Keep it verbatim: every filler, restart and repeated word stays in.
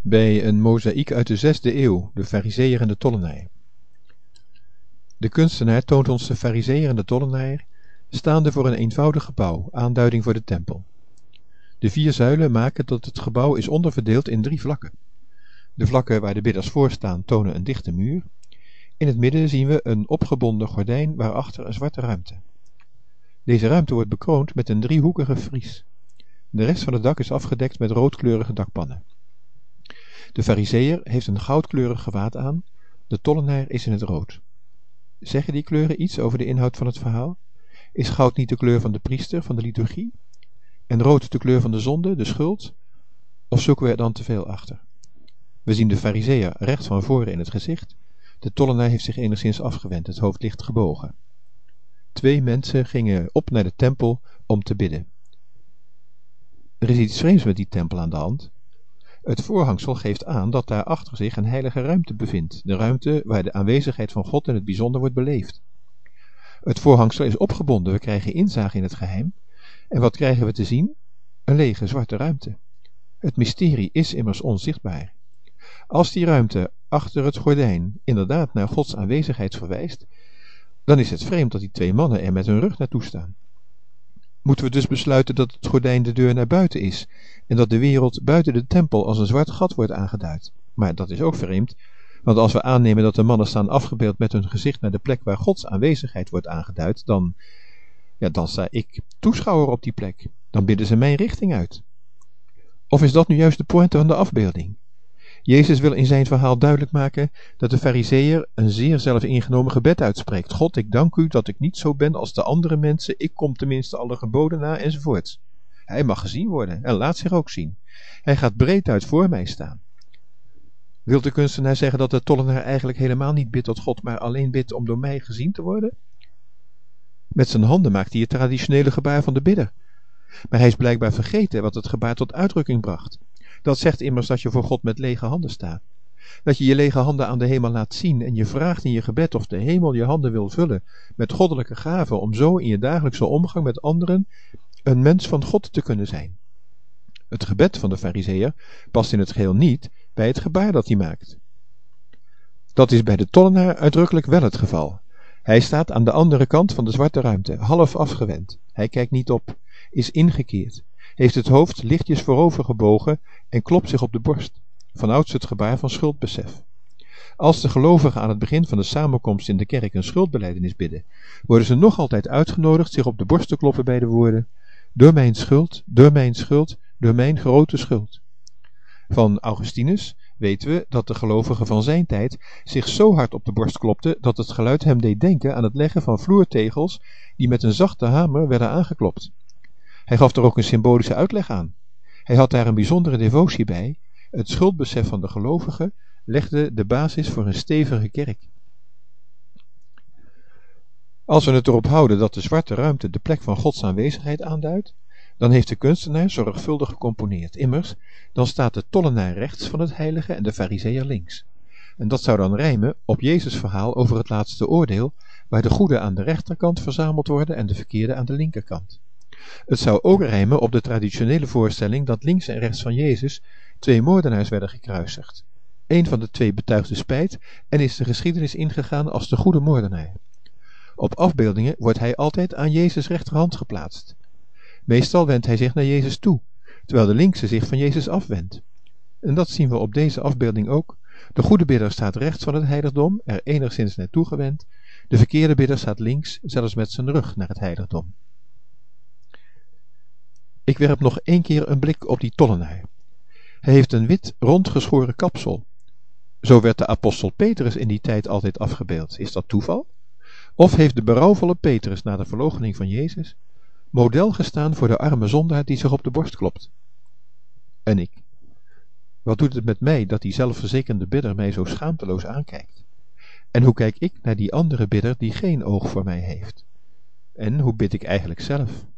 bij een mozaïek uit de zesde eeuw, de Farizeeër en de tollenaar. De kunstenaar toont ons de Farizeeër en de tollenaar staande voor een eenvoudig gebouw, aanduiding voor de tempel. De vier zuilen maken dat het gebouw is onderverdeeld in drie vlakken. De vlakken waar de bidders voor staan tonen een dichte muur. In het midden zien we een opgebonden gordijn waarachter een zwarte ruimte. Deze ruimte wordt bekroond met een driehoekige fries. De rest van het dak is afgedekt met roodkleurige dakpannen. De Farizeeër heeft een goudkleurig gewaad aan, de tollenaar is in het rood. Zeggen die kleuren iets over de inhoud van het verhaal? Is goud niet de kleur van de priester, van de liturgie? En rood de kleur van de zonde, de schuld? Of zoeken we er dan te veel achter? We zien de Farizeeër recht van voren in het gezicht. De tollenaar heeft zich enigszins afgewend, het hoofd licht gebogen. Twee mensen gingen op naar de tempel om te bidden. Er is iets vreemds met die tempel aan de hand. Het voorhangsel geeft aan dat daar achter zich een heilige ruimte bevindt, de ruimte waar de aanwezigheid van God in het bijzonder wordt beleefd. Het voorhangsel is opgebonden, we krijgen inzage in het geheim. En wat krijgen we te zien? Een lege zwarte ruimte. Het mysterie is immers onzichtbaar. Als die ruimte achter het gordijn inderdaad naar Gods aanwezigheid verwijst, dan is het vreemd dat die twee mannen er met hun rug naartoe staan. Moeten we dus besluiten dat het gordijn de deur naar buiten is en dat de wereld buiten de tempel als een zwart gat wordt aangeduid? Maar dat is ook vreemd, want als we aannemen dat de mannen staan afgebeeld met hun gezicht naar de plek waar Gods aanwezigheid wordt aangeduid, dan, ja, dan sta ik toeschouwer op die plek. Dan bidden ze mijn richting uit. Of is dat nu juist de pointe van de afbeelding? Jezus wil in zijn verhaal duidelijk maken dat de Farizeeër een zeer zelfingenomen gebed uitspreekt. God, ik dank u dat ik niet zo ben als de andere mensen, ik kom tenminste alle geboden na, enzovoorts. Hij mag gezien worden en laat zich ook zien. Hij gaat breed uit voor mij staan. Wil de kunstenaar zeggen dat de tollenaar eigenlijk helemaal niet bidt tot God, maar alleen bidt om door mij gezien te worden? Met zijn handen maakt hij het traditionele gebaar van de bidder. Maar hij is blijkbaar vergeten wat het gebaar tot uitdrukking bracht. Dat zegt immers dat je voor God met lege handen staat. Dat je je lege handen aan de hemel laat zien en je vraagt in je gebed of de hemel je handen wil vullen met goddelijke gaven om zo in je dagelijkse omgang met anderen een mens van God te kunnen zijn. Het gebed van de Farizeeër past in het geheel niet bij het gebaar dat hij maakt. Dat is bij de tollenaar uitdrukkelijk wel het geval. Hij staat aan de andere kant van de zwarte ruimte, half afgewend. Hij kijkt niet op, is ingekeerd, heeft het hoofd lichtjes voorover gebogen en klopt zich op de borst. Vanouds het gebaar van schuldbesef. Als de gelovigen aan het begin van de samenkomst in de kerk een schuldbelijdenis bidden, worden ze nog altijd uitgenodigd zich op de borst te kloppen bij de woorden: door mijn schuld, door mijn schuld, door mijn grote schuld. Van Augustinus weten we dat de gelovigen van zijn tijd zich zo hard op de borst klopten dat het geluid hem deed denken aan het leggen van vloertegels die met een zachte hamer werden aangeklopt. Hij gaf er ook een symbolische uitleg aan. Hij had daar een bijzondere devotie bij. Het schuldbesef van de gelovigen legde de basis voor een stevige kerk. Als we het erop houden dat de zwarte ruimte de plek van Gods aanwezigheid aanduidt, dan heeft de kunstenaar zorgvuldig gecomponeerd. Immers, dan staat de tollenaar rechts van het heilige en de Farizeeër links. En dat zou dan rijmen op Jezus' verhaal over het laatste oordeel, waar de goeden aan de rechterkant verzameld worden en de verkeerde aan de linkerkant. Het zou ook rijmen op de traditionele voorstelling dat links en rechts van Jezus twee moordenaars werden gekruisigd. Eén van de twee betuigde spijt en is de geschiedenis ingegaan als de goede moordenaar. Op afbeeldingen wordt hij altijd aan Jezus' rechterhand geplaatst. Meestal wendt hij zich naar Jezus toe, terwijl de linkse zich van Jezus afwendt. En dat zien we op deze afbeelding ook. De goede bidder staat rechts van het heiligdom, er enigszins naartoe gewend. De verkeerde bidder staat links, zelfs met zijn rug naar het heiligdom. Ik werp nog één keer een blik op die tollenaar. Hij heeft een wit, rondgeschoren kapsel. Zo werd de apostel Petrus in die tijd altijd afgebeeld. Is dat toeval? Of heeft de berouwvolle Petrus na de verloochening van Jezus model gestaan voor de arme zondaar die zich op de borst klopt? En ik? Wat doet het met mij dat die zelfverzekerde bidder mij zo schaamteloos aankijkt? En hoe kijk ik naar die andere bidder die geen oog voor mij heeft? En hoe bid ik eigenlijk zelf?